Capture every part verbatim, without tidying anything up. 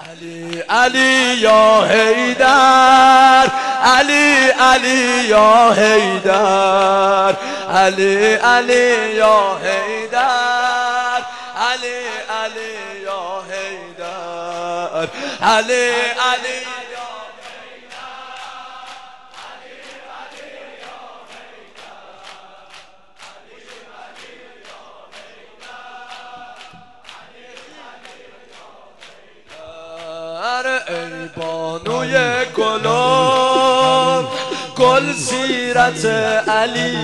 علی علی یا حیدر، علی علی یا حیدر، علی علی یا حیدر، علی علی یا حیدر، علی علی ای بانوی گلم گل سیرت علی،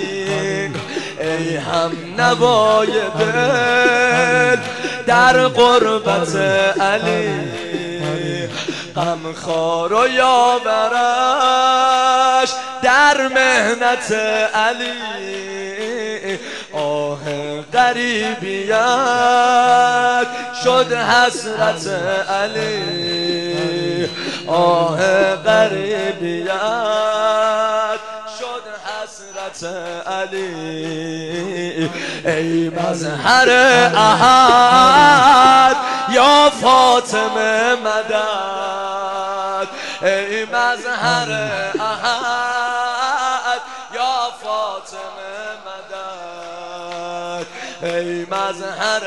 ای هم نوای دل در قربت علی، غمخوار و یاورش در مهنت علی، آه غریبیت شد حسرت علی، آه غریبیت شد حسرت علی، ای مظهر احد یا فاطمه مدد، ای مظهر احد یا فاطمه مدد، ای مظهر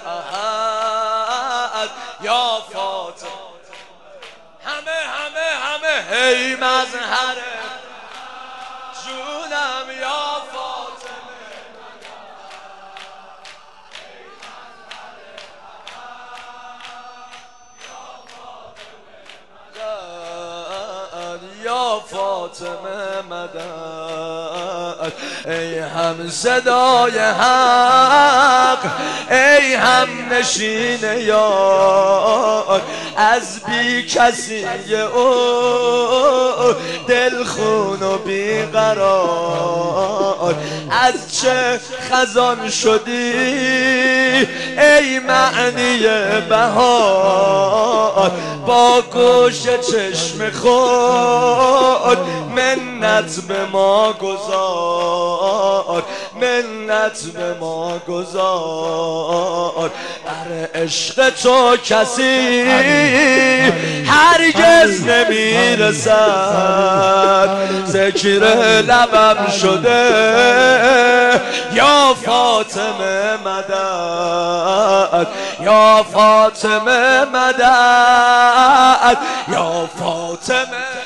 احد یا فاطمه، همه همه همه ای مظهر جونم یا فاطمه، یا فاطمه مدد، ای هم صدای حق، ای هم نشین یار، از بی کسی او دل خون و بی قرار، از چه خزان شدی ای معنی بهار، با گوش چشم خود منت به ما گذار، منت به ما گذار، بر عشق تو کسی هرگز نمیرسد، ذکر لبم شده یا فاطمه مدد، یا فاطمه مدد، یا فاطمه